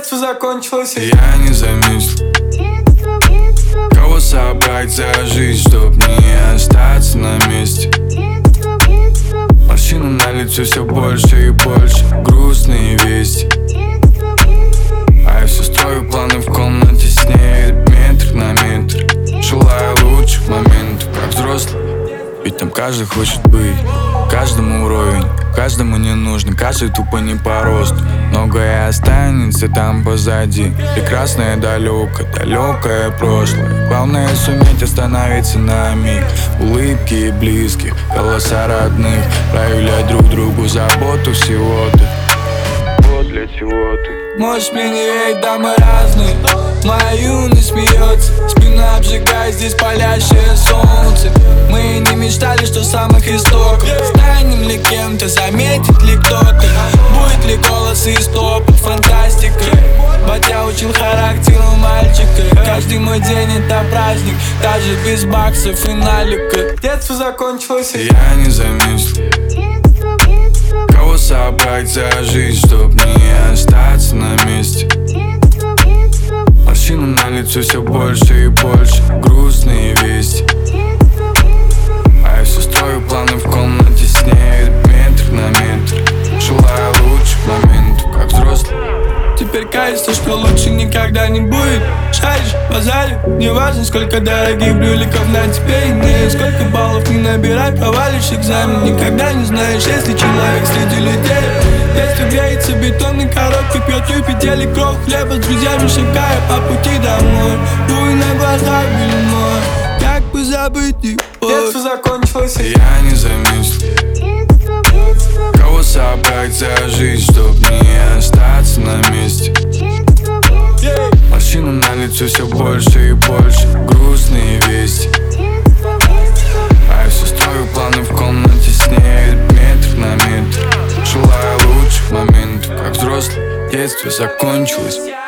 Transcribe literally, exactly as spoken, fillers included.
Детство закончилось, и я не заметил, кого собрать за жизнь, чтоб не остаться на месте. Морщины на лице все больше и больше, грустные вести. А я все строю планы в комнате с ней, метр на метр. Желаю лучших моментов, как взрослый. Ведь там каждый хочет быть, каждому уровень, каждому не нужно, каждый тупо не по росту. Многое останется там позади, прекрасное далеко, далекое прошлое. Главное суметь остановиться на миг. Улыбки близких, голоса родных, проявлять друг другу заботу всего-то. Вот для чего ты. Можешь мне не верить, да мы разные. Моя юность смеется, спина обжигает, здесь палящее солнце. Мы не мечтали, что с самых истоков станем ли кем-то, заметит ли кто-то. Будет ли голос и стопы, фантастика. Батя учил характеру мальчика. Каждый мой день это праздник, даже без баксов и налика. Детство закончилось, и я не заметил, кого собрать за жизнь, чтоб не остаться на месте. Морщины на лице все больше и больше, грустные вести. А я все строю планы в комнате с ней, метр на метр. Желаю лучших моментов, как взрослый. Теперь кажется, что лучше никогда не будет. Шаришь, базаришь, неважно, сколько дорогих брюликов на тебе имеет. Сколько баллов не набирай, провалишь экзамен. Никогда не знаешь, если человек среди людей. Детство греется, бетонной коробкой пьет юпители кровь хлеба с друзьями, шагая по пути домой. Дуй на глазах бельмо, как бы забыть их. Детство закончилось, и я не заметил, кого собрать за жизнь, чтоб не остаться на месте. Морщины на лице все больше и больше, грустные вести. А я все строю планы в комнате с ней, метр на метр. Желаю лучших моментов, как взрослый. Детство закончилось.